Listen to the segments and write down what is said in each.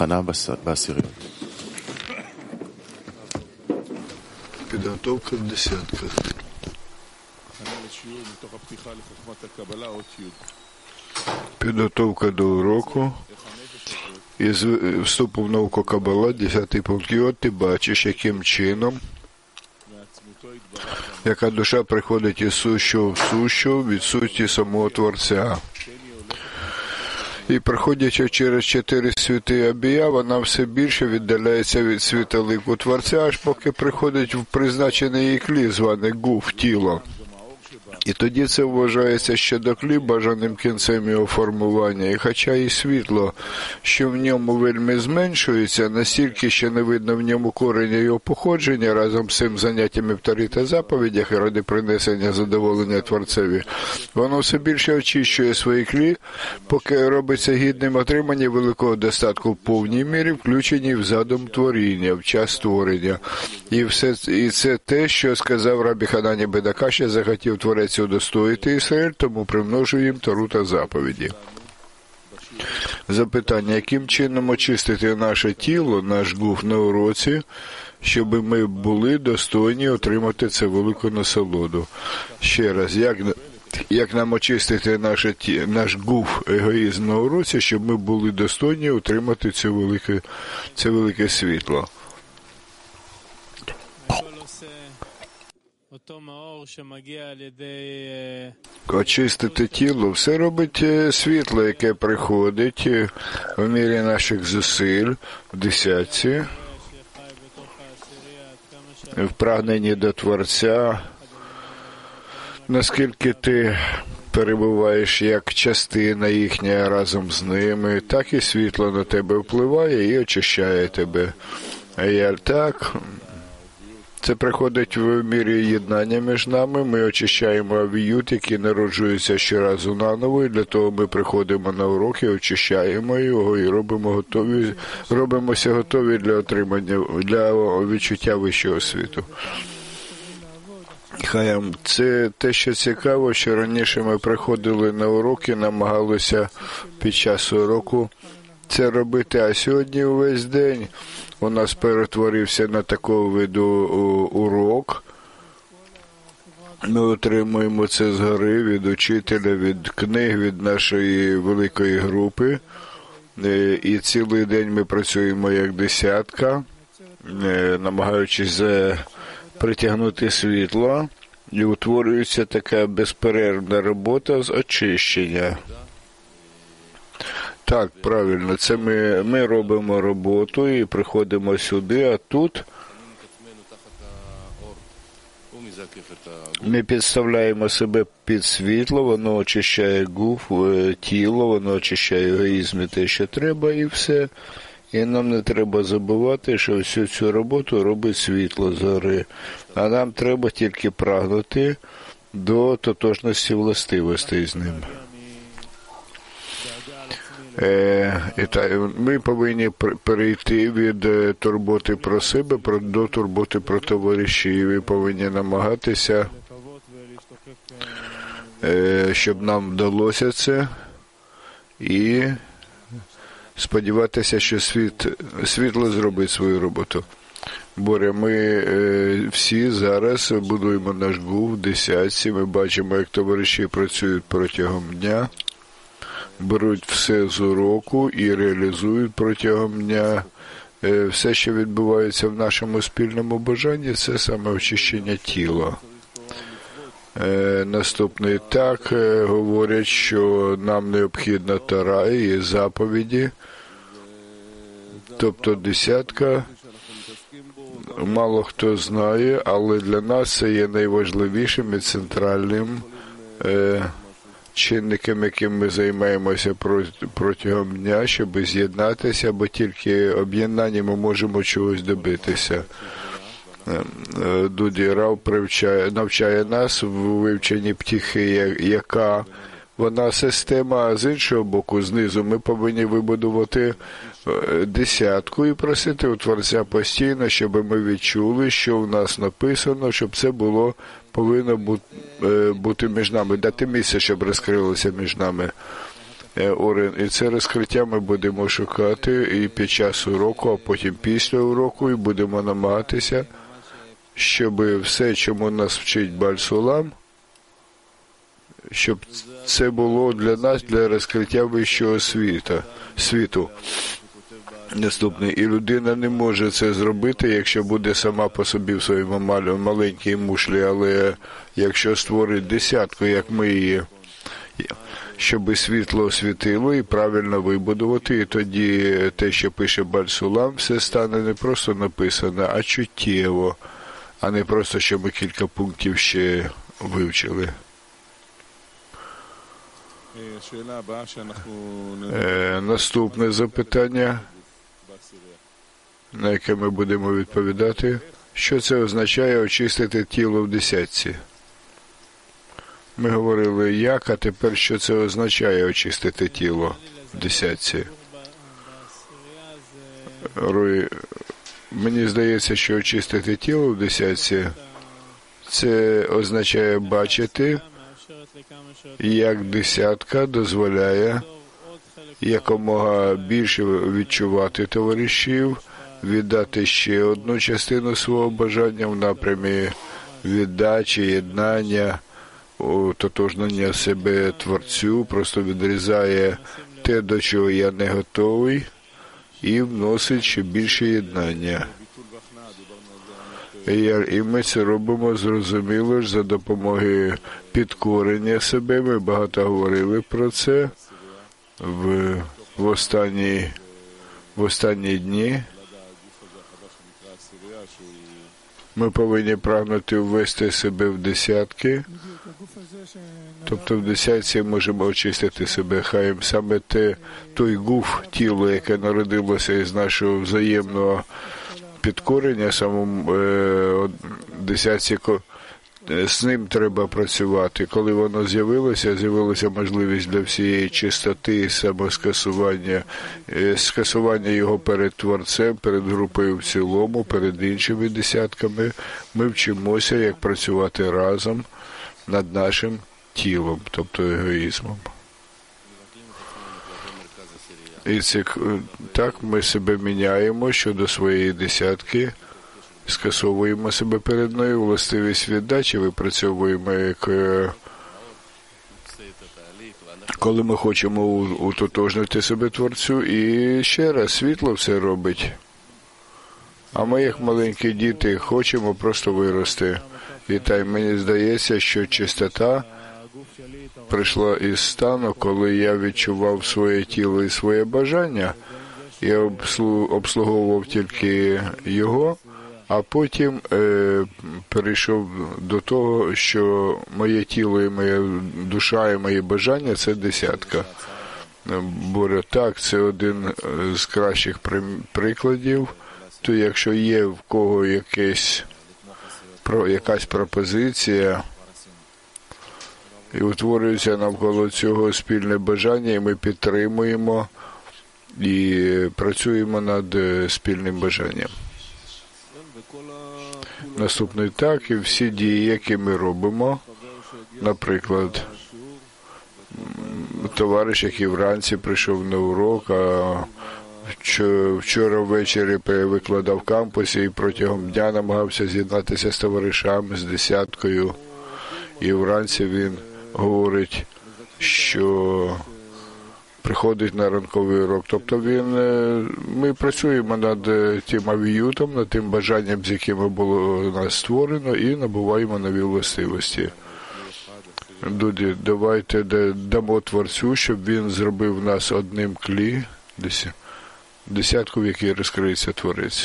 Підготовка в десятках. Підготовка до уроку із вступу в науку Кабала, 10-й пункт. І от ти бачиш, яким чином, яка душа приходить із сущого в сущу, від суті самого Творця. І проходячи через 4 світи Абія, вона все більше віддаляється від світа лику Творця, аж поки приходить в призначений її клі, зване гуф, тіло. І тоді це вважається ще до клі бажаним кінцем його формування. І хоча і світло, що в ньому вельми зменшується, настільки ще не видно в ньому кореня його походження, разом з цим заняттями в Торі та заповідях і ради принесення задоволення Творцеві, воно все більше очищує свої клі, поки робиться гідним отримання великого достатку в повній мірі, включеній в задум творіння, в час створення. І це те, що сказав Рабі Ханані бен Акашя, захотів Творець удостоїти Ісраїль, тому примножує їм Тору та заповіді. Запитання, яким чином очистити наше тіло, наш гуф на уроці, щоб ми були достойні отримати це велику насолоду? Ще раз, як нам очистити наш гуф, егоїзм на уроці, щоб ми були достойні отримати це велике світло? Очистити тіло, все робить світло, яке приходить в мірі наших зусиль, в десятці, в прагненні до Творця, наскільки ти перебуваєш як частина їхня разом з ними, так і світло на тебе впливає і очищає тебе. А я так... Це приходить в мірі єднання між нами, ми очищаємо авіют, який народжується щоразу наново, і для того ми приходимо на уроки, очищаємо його і робимося готові для отримання, для відчуття вищого світу. Це те, що цікаво, що раніше ми приходили на уроки, намагалися під час уроку це робити, а сьогодні увесь день у нас перетворився на такого виду урок. Ми отримуємо це згори від учителя, від книг, від нашої великої групи. І цілий день ми працюємо як десятка, намагаючись притягнути світло. І утворюється така безперервна робота з очищення. Так, правильно, це ми робимо роботу і приходимо сюди, а тут ми підставляємо себе під світло, воно очищає гуф, тіло, воно очищає егоїзм і те, що треба, і все. І нам не треба забувати, що всю цю роботу робить світло згори. А нам треба тільки прагнути до тотожності властивостей з ним. Ми повинні перейти від турботи про себе до турботи про товаришів. І повинні намагатися, щоб нам вдалося це, і сподіватися, що світло зробить свою роботу. Боря, ми всі зараз будуємо наш гуф в десятці, ми бачимо, як товариші працюють протягом дня, беруть все з уроку і реалізують протягом дня. Все, що відбувається в нашому спільному бажанні, це саме очищення тіла. Наступний так говорять, що нам необхідна Тора і заповіді, тобто десятка. Мало хто знає, але для нас це є найважливішим і центральним чинником, яким ми займаємося протягом дня, щоб з'єднатися, бо тільки об'єднанням ми можемо чогось добитися. Дуді Рав навчає нас в вивченні птахи, яка вона система, а з іншого боку, знизу ми повинні вибудувати десятку і просити у Творця постійно, щоб ми відчули, що в нас написано, щоб це повинно бути між нами, дати місце, щоб розкрилося між нами. Орен. І це розкриття ми будемо шукати і під час уроку, а потім після уроку, і будемо намагатися, щоб все, чому нас вчить Баль-Сулам, щоб це було для нас, для розкриття вищого світу. Наступний. І людина не може це зробити, якщо буде сама по собі в своєму маленькій мушлі, але якщо створить десятку, як ми її, щоб світло освітило і правильно вибудувати, і тоді те, що пише Баль-Сулам, все стане не просто написано, а чуттєво, а не просто, що ми кілька пунктів ще вивчили. Наступне запитання, на яке ми будемо відповідати. Що це означає очистити тіло в десятці? Ми говорили як, а тепер що це означає очистити тіло в десятці? Мені здається, що очистити тіло в десятці це означає бачити, як десятка дозволяє якомога більше відчувати товаришів, віддати ще одну частину свого бажання в напрямі віддачі, єднання, ототожнення себе Творцю, просто відрізає те, до чого я не готовий, і вносить ще більше єднання. І ми це робимо, зрозуміло ж, за допомогою підкорення себе. Ми багато говорили про це в останні дні. Ми повинні прагнути ввести себе в десятки. Тобто в десятці можемо очистити себе. Хай саме той гуф, тіло, яке народилося із нашого взаємного підкорення, самому десятці, з ним треба працювати. Коли воно з'явилася можливість для всієї чистоти, самоскасування, скасування його перед Творцем, перед групою в цілому, перед іншими десятками. Ми вчимося, як працювати разом над нашим тілом, тобто егоїзмом. І це так ми себе міняємо щодо своєї десятки, скасовуємо себе перед нею, властивість віддачі випрацьовуємо, як коли ми хочемо утотожнити себе Творцю, і ще раз світло все робить. А ми, як маленькі діти, хочемо просто вирости. І так мені здається, що чистота прийшла із стану, коли я відчував своє тіло і своє бажання, я обслуговував тільки його, а потім перейшов до того, що моє тіло і моя душа і мої бажання – це десятка. Бо так, це один з кращих прикладів. То якщо є в кого якась пропозиція, і утворюється навколо цього спільне бажання, і ми підтримуємо і працюємо над спільним бажанням. Наступний так, і всі дії, які ми робимо, наприклад, товариш, який вранці прийшов на урок, а вчора ввечері викладав в кампусі і протягом дня намагався з'єднатися з товаришами, з десяткою, і вранці він говорить, що приходить на ранковий урок. Тобто ми працюємо над тим авіютом, над тим бажанням, з яким було нас створено, і набуваємо нові властивості. Дуді, давайте дамо Творцю, щоб він зробив нас одним клі, десятку, в якій розкриється Творець.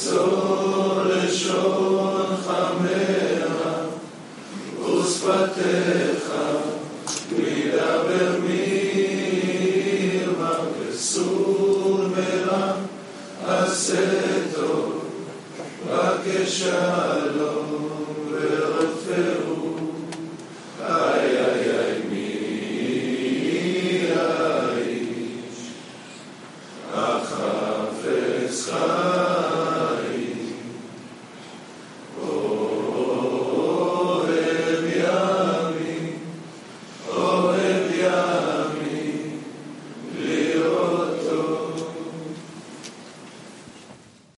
צור לשון חמך ושפתיך מדבר מרמה וסור מרע עשה טוב בקש שלום